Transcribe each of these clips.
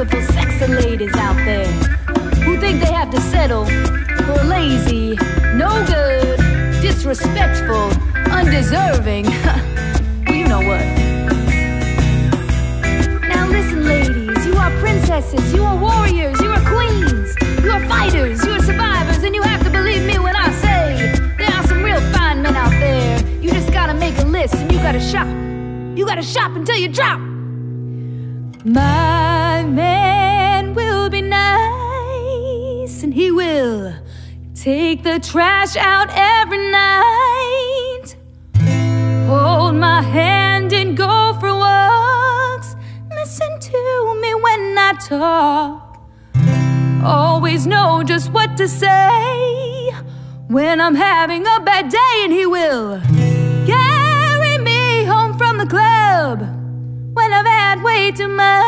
beautiful, sexy ladies out there who think they have to settle for lazy, no good, disrespectful, undeserving. Well, you know what? Now listen, ladies, you are princesses, you are warriors, you are queens, you are fighters, you are survivors, and you have to believe me when I say there are some real fine men out there. You just gotta make a list and you gotta shop. You gotta shop until you drop. My man will be nice, and he will take the trash out every night, hold my hand and go for walks, listen to me when I talk, always know just what to say when I'm having a bad day. And he will carry me home from the club when I've had way too much.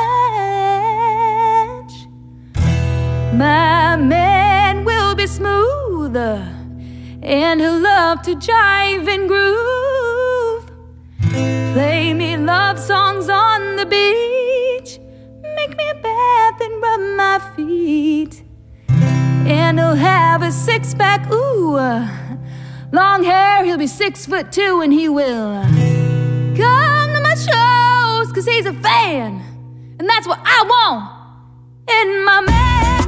My man will be smooth, and he'll love to jive and groove, play me love songs on the beach, make me a bath and rub my feet, and he'll have a six-pack, ooh, long hair, he'll be 6'2", and he will come to my shows, 'cause he's a fan, and that's what I want in my man.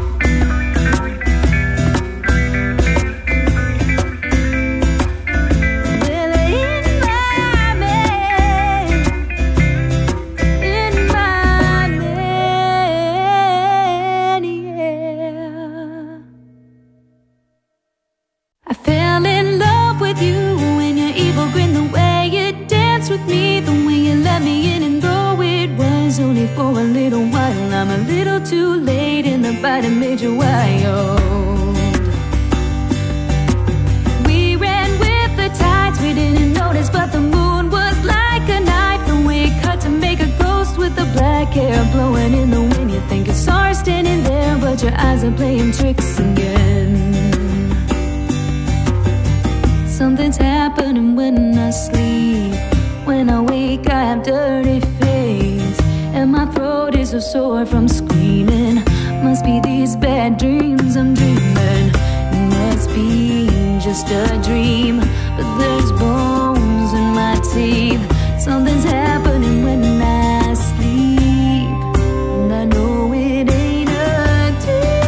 With me, the way you let me in, and though it was only for a little while, I'm a little too late in the fight that made you wild. We ran with the tides, we didn't notice, but the moon was like a knife, the way it cut to make a ghost with the black hair blowing in the wind. You think you saw her standing there, but your eyes are playing tricks again. Something's happening when I sleep. When I wake, I have dirty face, and my throat is so sore from screaming. Must be these bad dreams I'm dreaming. It must be just a dream, but there's bones in my teeth. Something's happening when I sleep, and I know it ain't a dream.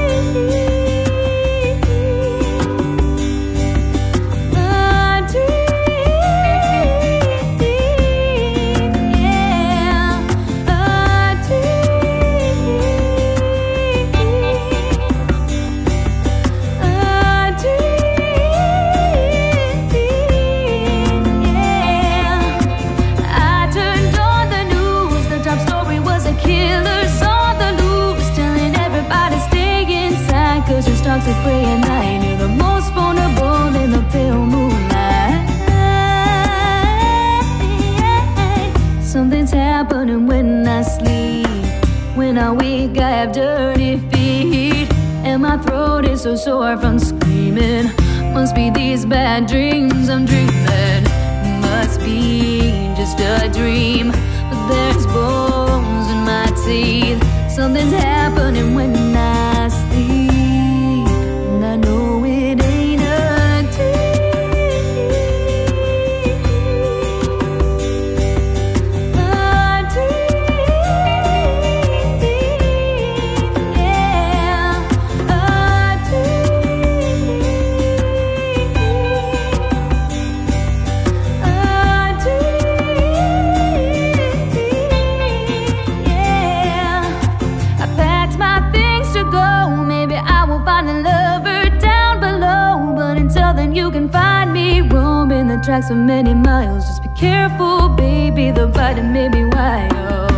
Stocks of prey, and I knew the most vulnerable in the pale moonlight. Something's happening when I sleep. When I wake, I have dirty feet, and my throat is so sore from screaming. Must be these bad dreams I'm dreaming. Must be just a dream, but there's bones in my teeth. Something's happening when I sleep. I know it ain't a dream, a dream, yeah, a dream, a dream, yeah. I packed my things to go. Maybe I will find a lover down below, but until then you can find me roaming the tracks for many miles. Just be careful, baby, the bite that made me wild.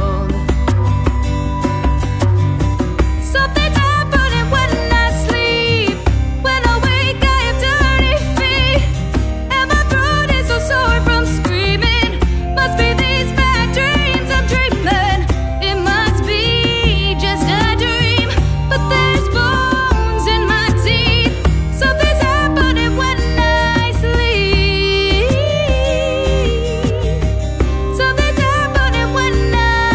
Something's happening when I sleep. When I wake, I have dirty feet, and my throat is so sore from screaming. Must be these bad dreams I'm dreaming. It must be just a dream, but there's bones in my teeth. Something's happening when I sleep. Something's happening when I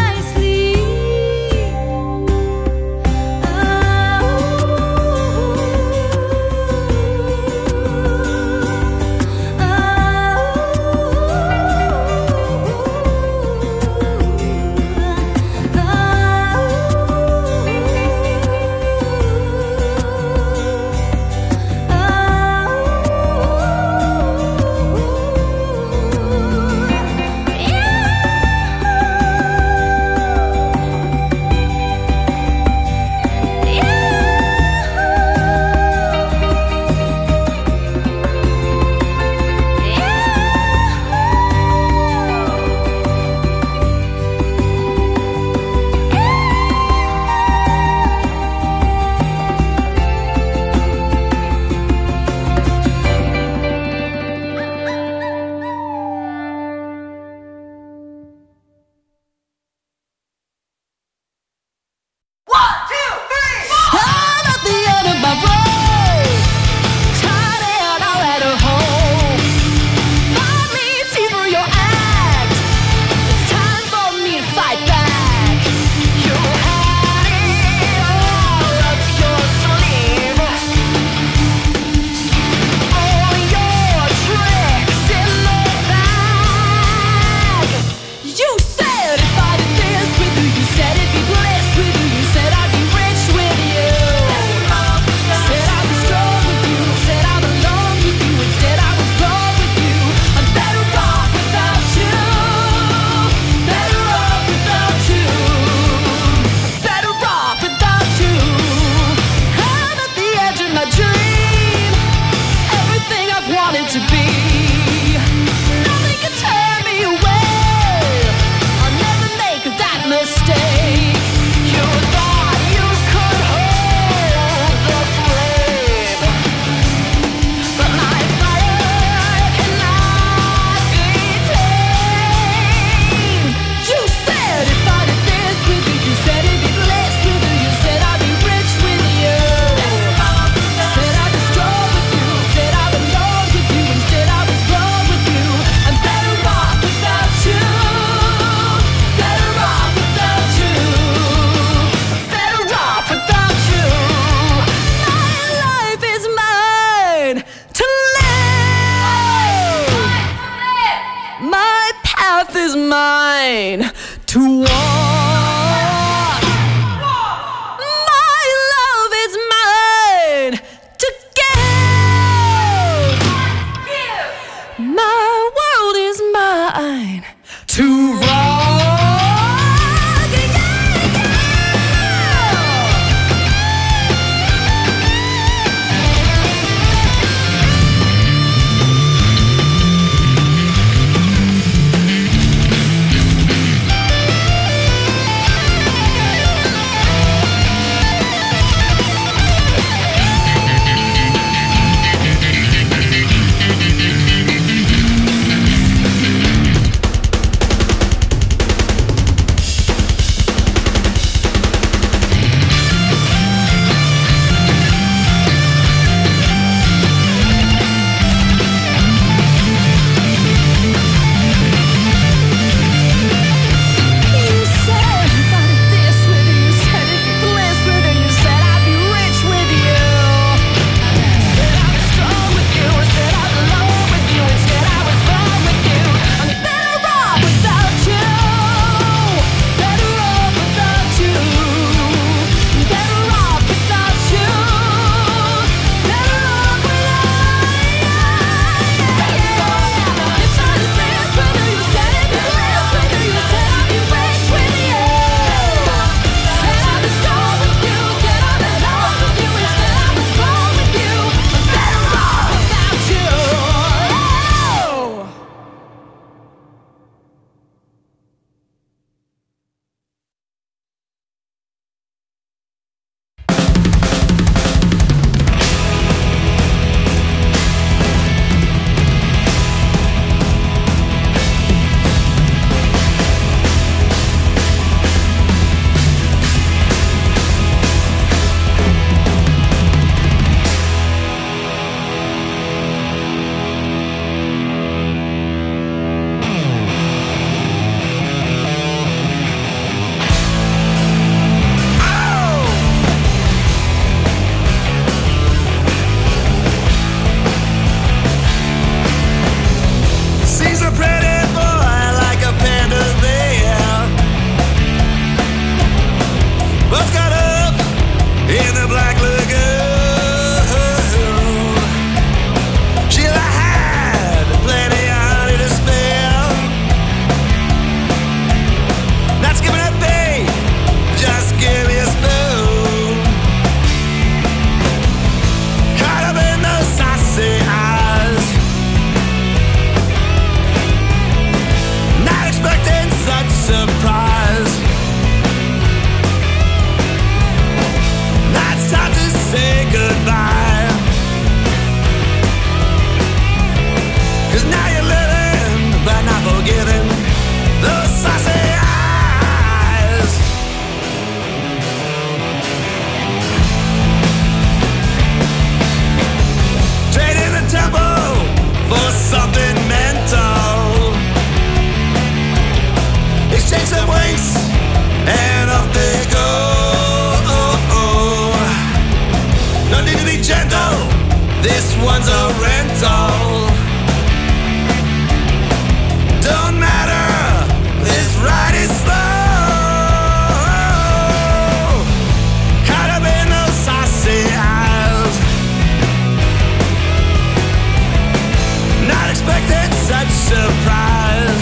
surprise.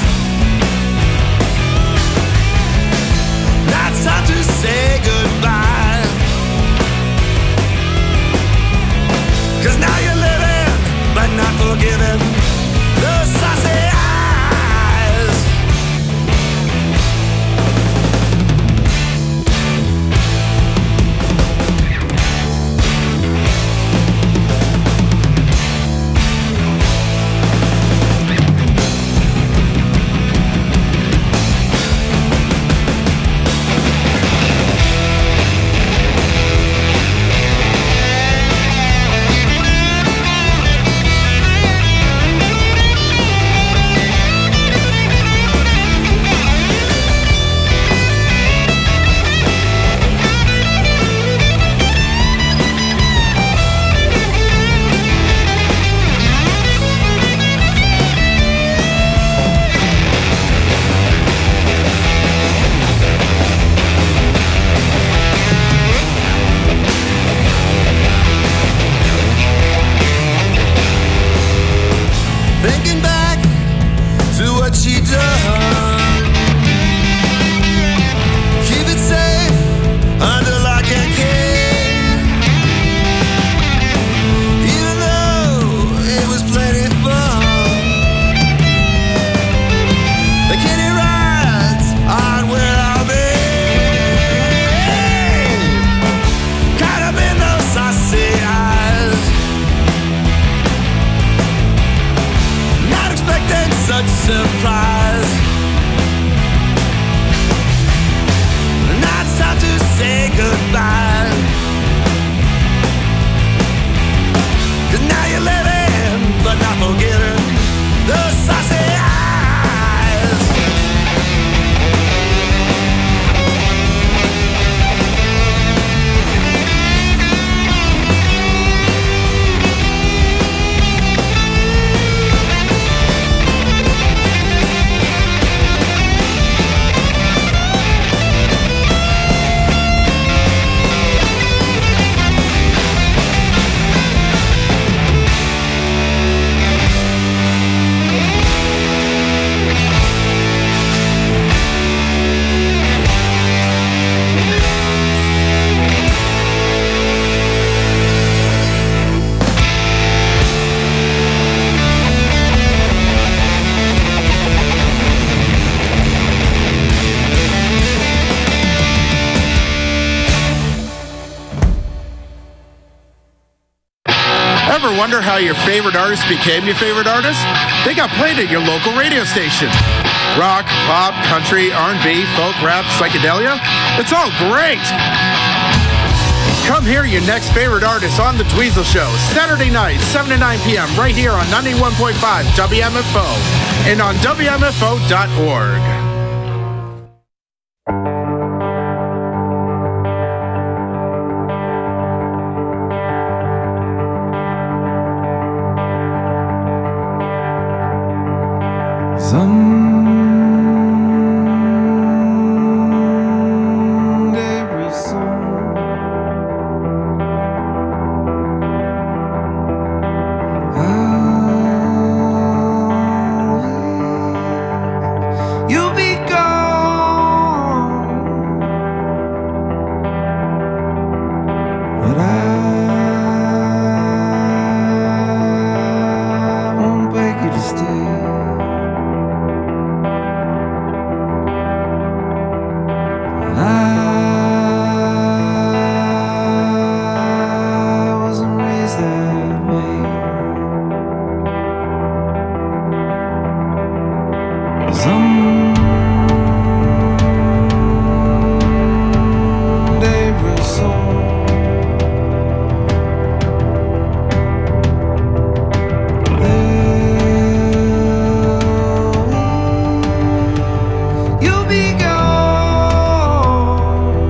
Now it's time to say goodbye. 'Cause now you're living, but not forgiving. The saucy eyes. Thinking back to what she done, keep it safe under lock and key. Even though it was plenty fun, the kiddie rides aren't where I'll be. Caught up in those saucy eyes, not expecting such surprise. Now it's time to say goodbye. 'Cause now you're living, but not forgetting the saucy eyes. Ever wonder how your favorite artist became your favorite artist? They got played at your local radio station. Rock, pop, country, R&B, folk, rap, psychedelia. It's all great. Come hear your next favorite artist on The Dweezil Show, Saturday night, 7 to 9 p.m. right here on 91.5 WMFO and on WMFO.org. Someday real soon, you'll be gone, but I won't beg you to stay. I wasn't raised that way. Someday real soon, you'll be gone.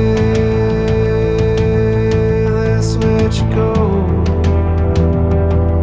Let's let you go.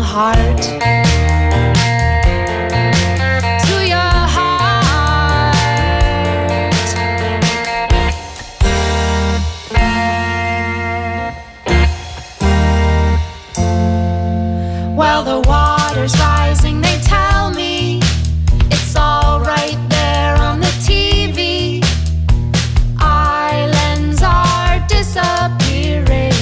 heart. To your heart. While the water's rising, they tell me it's all right there on the TV. Islands are disappearing.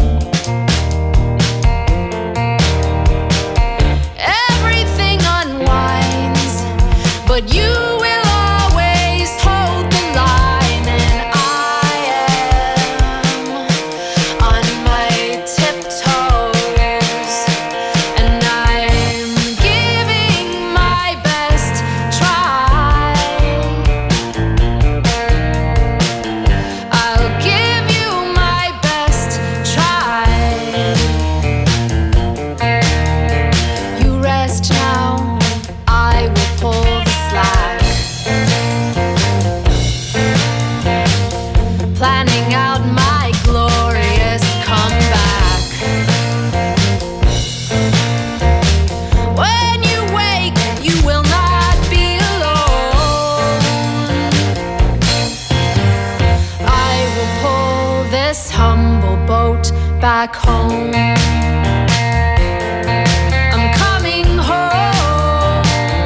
Everything unwinds, but you will always hold the line. And I am on my tiptoes, and I'm giving my best try. I'll give you my best try. You rest now, I will pull the slack. Planning out my glorious comeback. When you wake, you will not be alone. I will pull this humble boat back home. I'm coming home.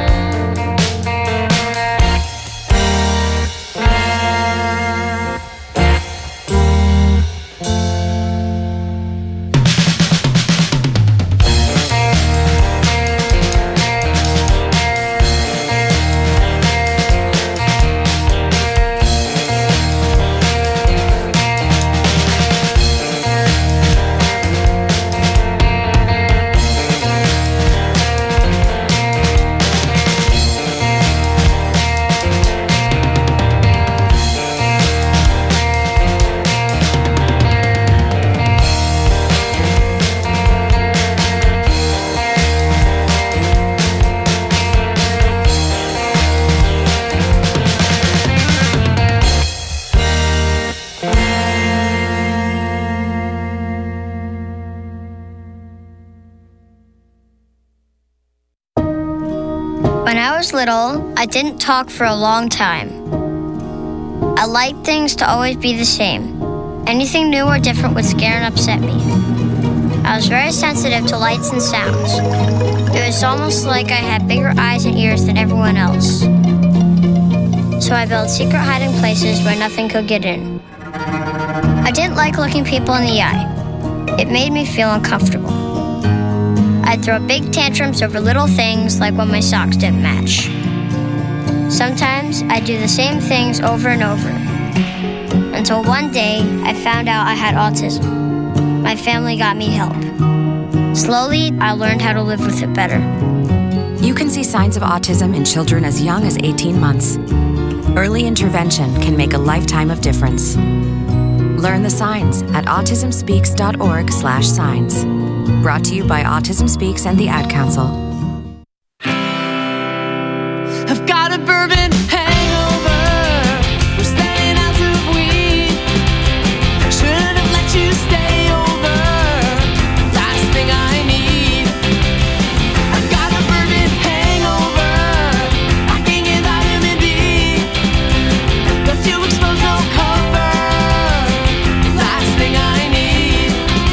When I was little, I didn't talk for a long time. I liked things to always be the same. Anything new or different would scare and upset me. I was very sensitive to lights and sounds. It was almost like I had bigger eyes and ears than everyone else. So I built secret hiding places where nothing could get in. I didn't like looking people in the eye. It made me feel uncomfortable. I'd throw big tantrums over little things like when my socks didn't match. Sometimes I'd do the same things over and over. Until one day, I found out I had autism. My family got me help. Slowly, I learned how to live with it better. You can see signs of autism in children as young as 18 months. Early intervention can make a lifetime of difference. Learn the signs at autismspeaks.org/signs. Brought to you by Autism Speaks and the Ad Council. I've got a bourbon hangover. We're staying out of weed. Should have let you stay over. Last thing I need. I've got a bourbon hangover. Lacking in vitamin D. Left you exposed, no cover. Last thing I need.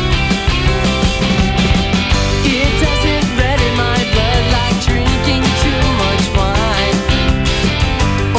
It doesn't red in my blood like drinking too much wine.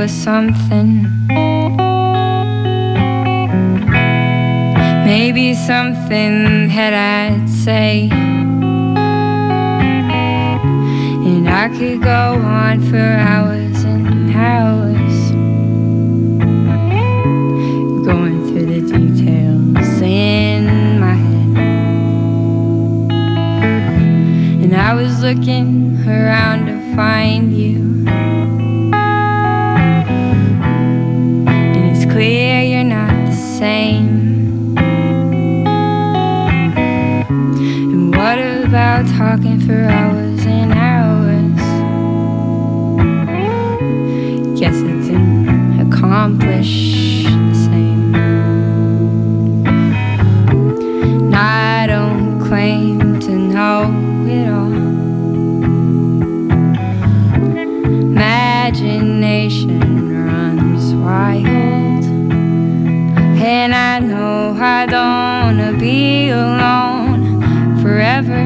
was something, maybe something that I'd say, and I could go on for hours and hours, going through the details in my head. And I was looking around to find you, and it's clear you're not the same. And what about talking for hours and hours? Guess it didn't accomplish the same. And I don't claim to know it all. Imagination runs wild, and I know I don't wanna be alone forever.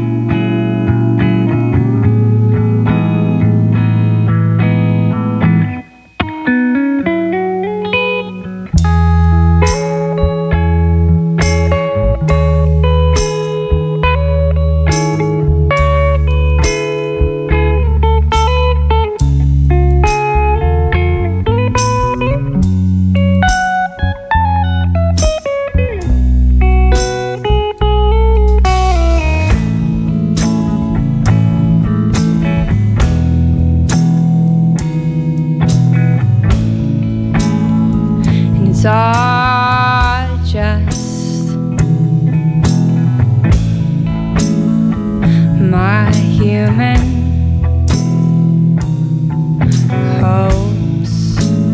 It's all just my human hopes,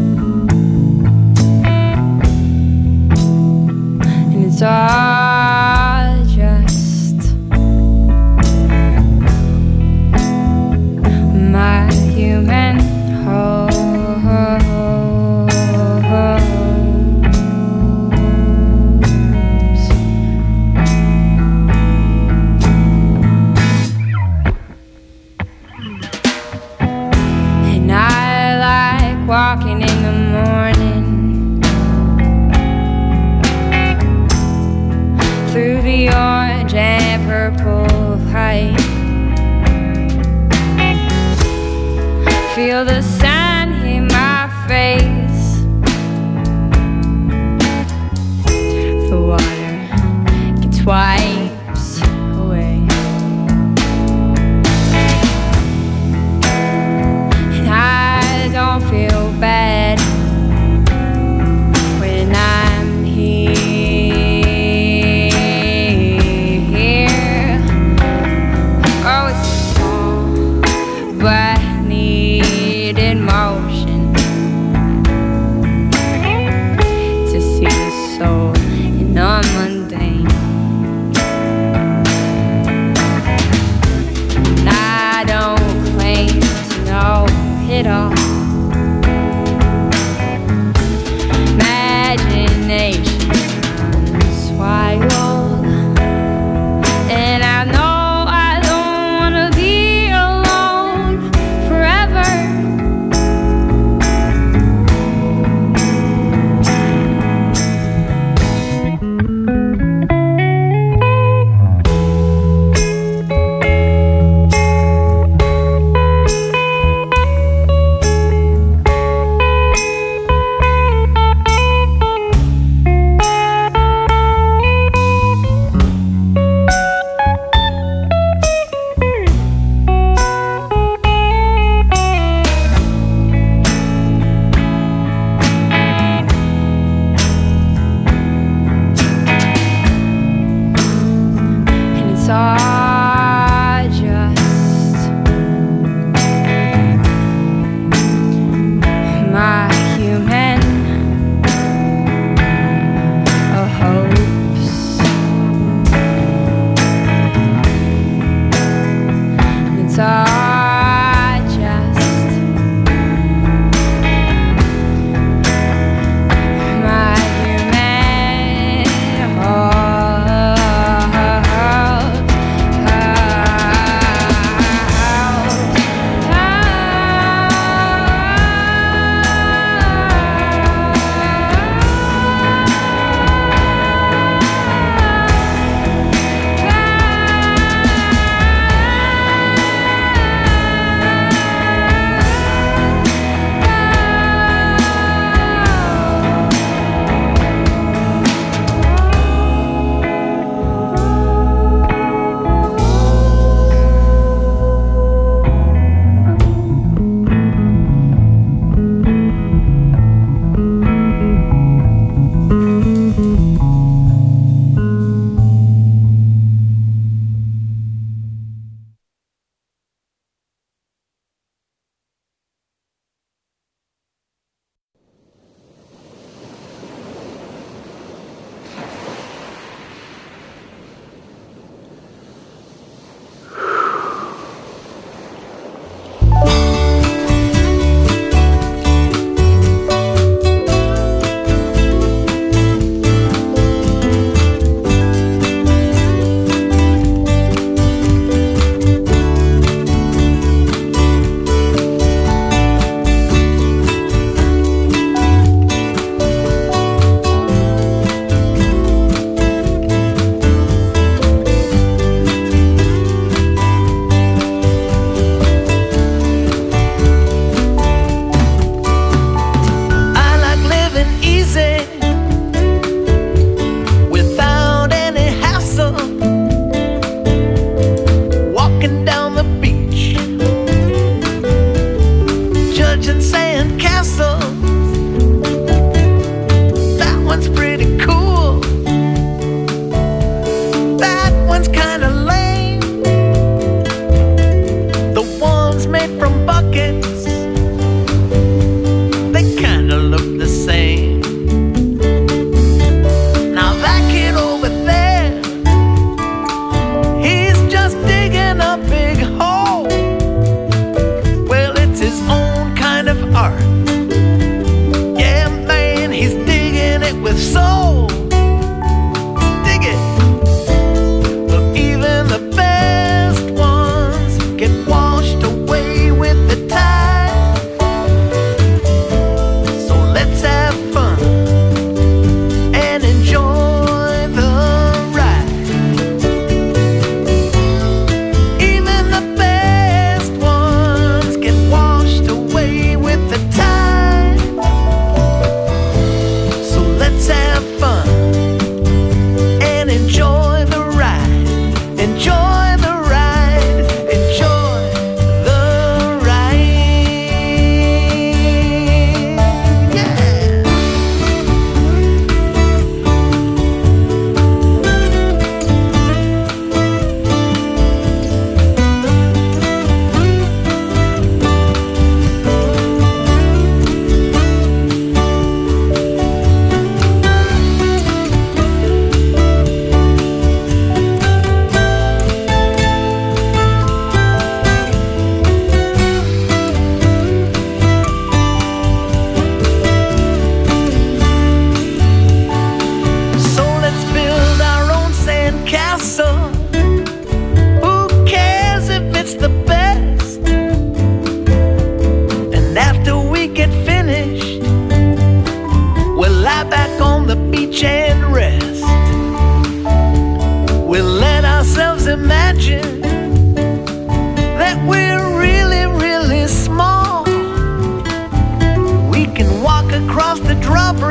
and it's all just my human hopes.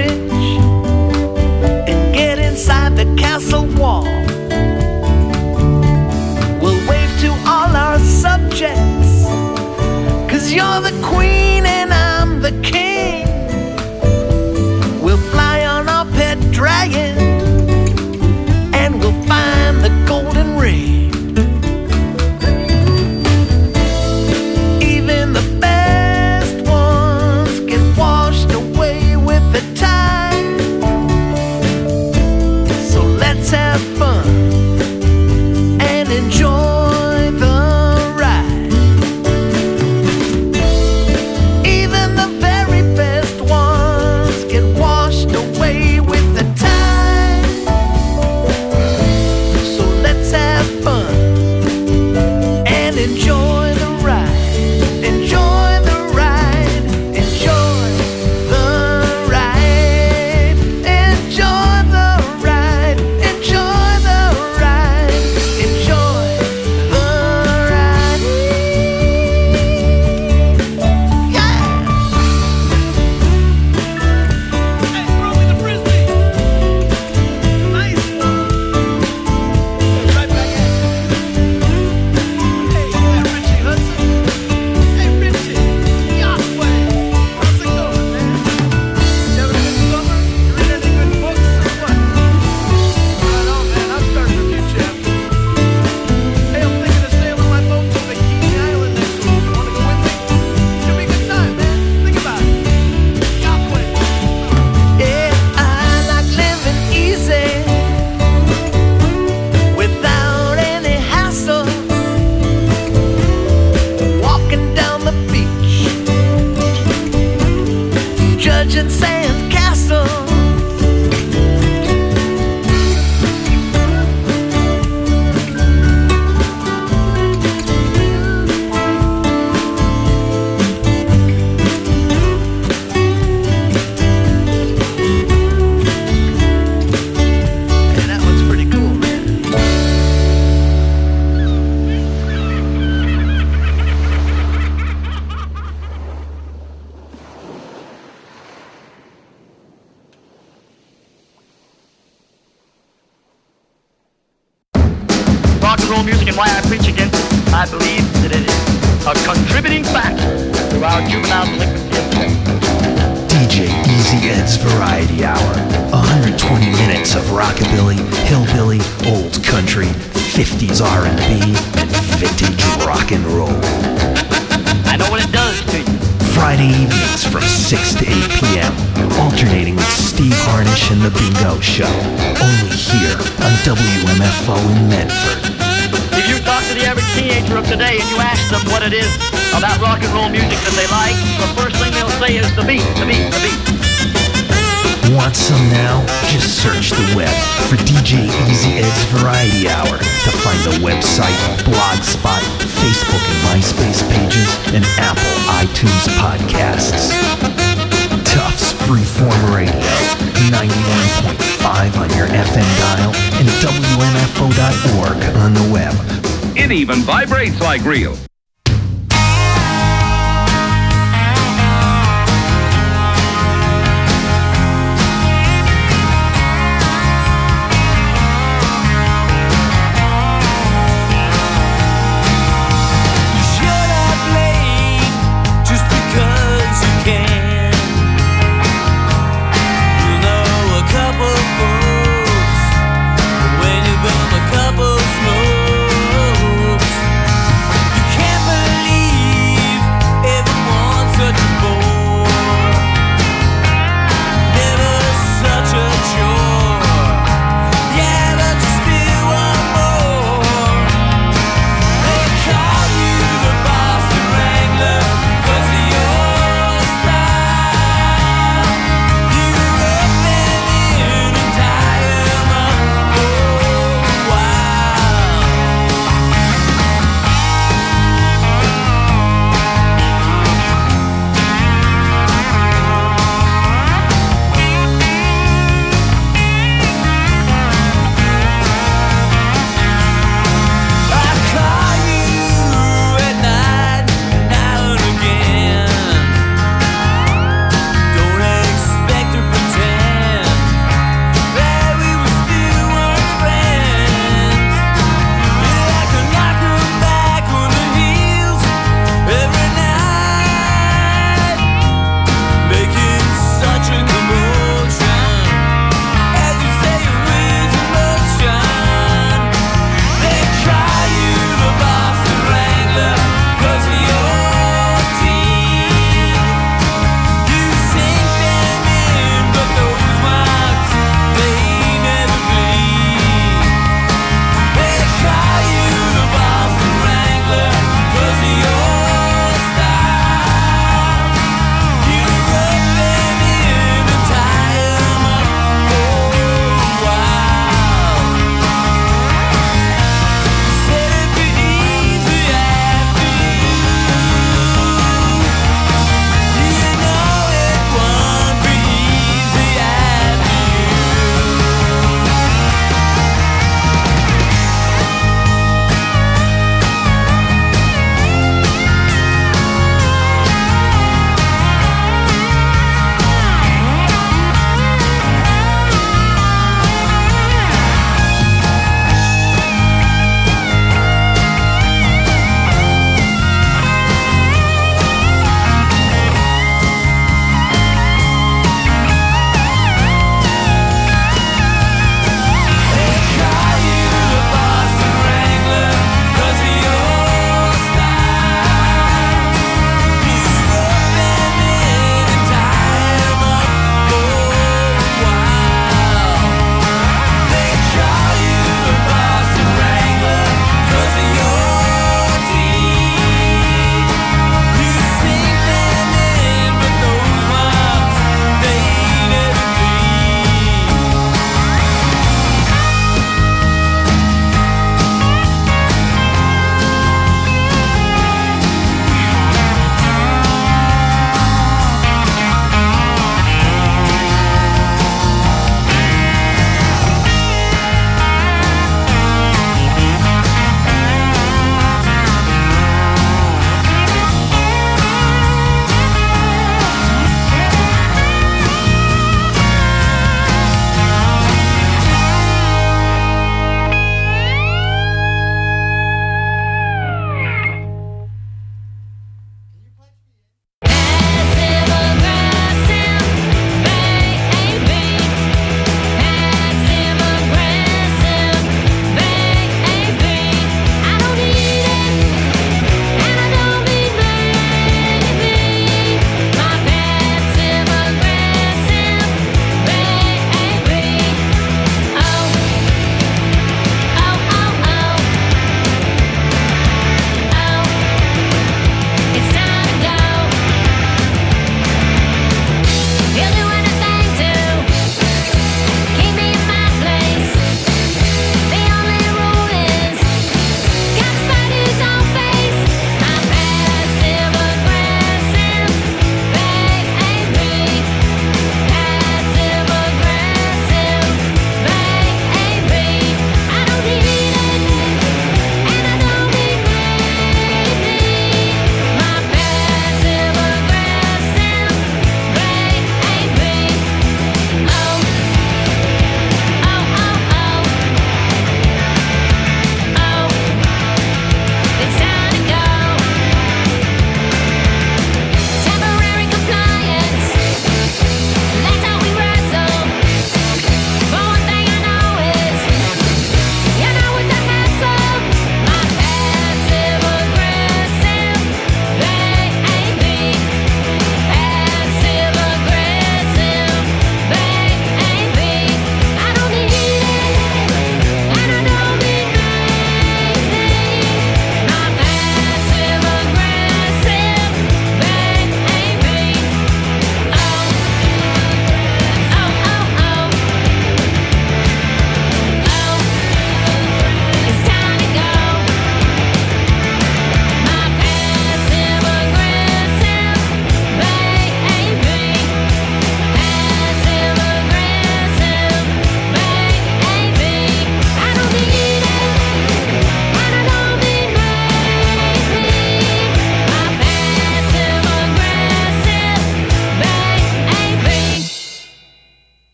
bridge and get inside the castle wall. We'll wave to all our subjects, 'cause you're the queen and I'm the king. We'll fly on our pet dragon and we'll find the golden ring. Even the best ones get washed away with the tide. So let's have fun and enjoy the ride. Even the very best ones get washed away with the tide. So let's have fun and enjoy the ride. Enjoy the ride. Enjoy the ride. Enjoy the ride. Enjoy the ride. Enjoy the ride. Yeah. Hey, throw me the frisbee. Nice one. Right back at you. Hey, yeah, Richie Hudson. Hey, Richie. Yahweh. How's it going, man? You having a good summer? You read any good books or what? Right on, man. I'm starting a new chapter. Hey, I'm thinking of sailing my boat to Bikini Island next week. You wanna go with me? Should be a good time, man. Think about it. Yahweh. Yeah, I like living easy without any hassle. Walking down the beach, judging sand castles. Hey, that one's pretty cool, man. Rock and roll music and why I preach against it. I believe that it is a contributing factor to our juvenile delinquency epidemic. DJ Easy Ed's Variety Hour. 120 minutes of rockabilly, hillbilly, old country, 50s R&B, and vintage rock and roll. I know what it does to you. Friday evenings from 6 to 8 p.m. Alternating with Steve Harnish and The Bingo Show. Only here on WMFO in Medford. If you talk to the average teenager of today and you ask them what it is about rock and roll music that they like, the first thing they'll say is the beat, the beat, the beat. Want some now? Just search the web for DJ Easy Ed's Variety Hour to find the website, Blogspot, Facebook and MySpace pages, and Apple iTunes podcasts. Tufts Freeform Radio, 91.5 on your FM dial and WMFO.org on the web. It even vibrates like real. When you bum a couple smokes, you can't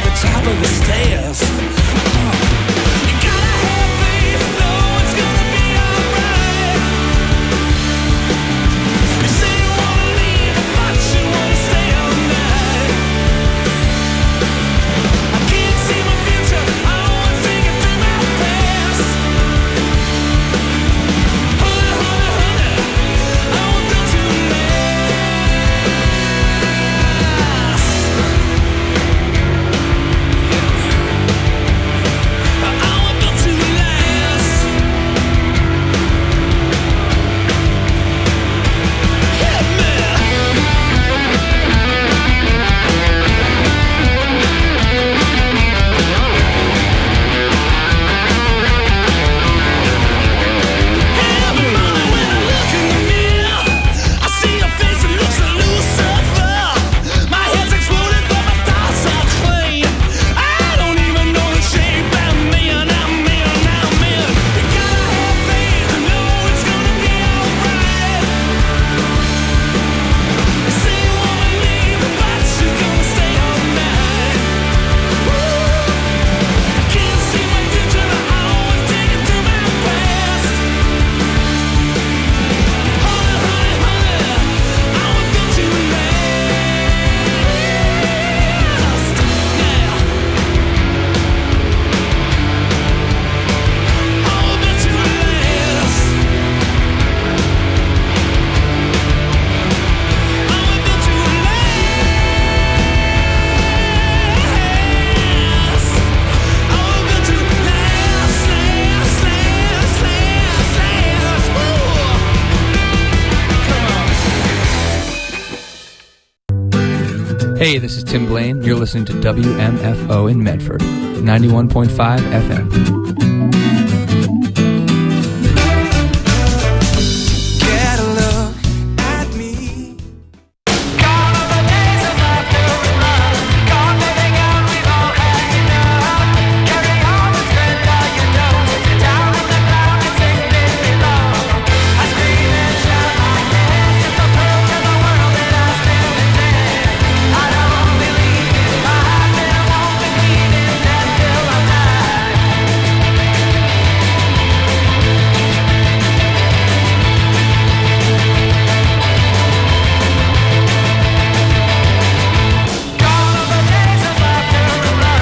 the top of the stairs. You gotta have faith, know it's gonna be alright. You say you wanna leave, but you wanna stay all night. I can't see my future, I wanna take it through my past. Honey, honey, honey, I won't go too last. I won't go too last. Hit me. Every morning when I look in the mirror, I see your face, it looks a Lucifer. My head's exploded, but my thoughts are clean. I don't even know the shape I'm in. You gotta have faith to know it's gonna be alright. You say you wanna leave, but you're gonna stay all night. I can't see my future, I wanna take it through my past. Honey, honey, honey, I won't go too last. Yeah. I won't go too last. I won't go too last. I won't go too last. Woo. Hey, this is Tim Blaine. You're listening to WMFO in Medford, 91.5 FM.